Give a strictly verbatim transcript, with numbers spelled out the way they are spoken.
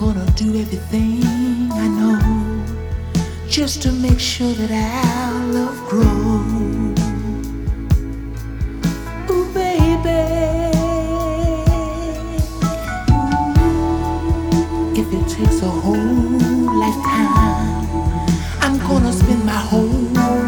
gonna do everything I know just to make sure that our love grows. Ooh, baby, if it takes a whole lifetime, I'm gonna spend my whole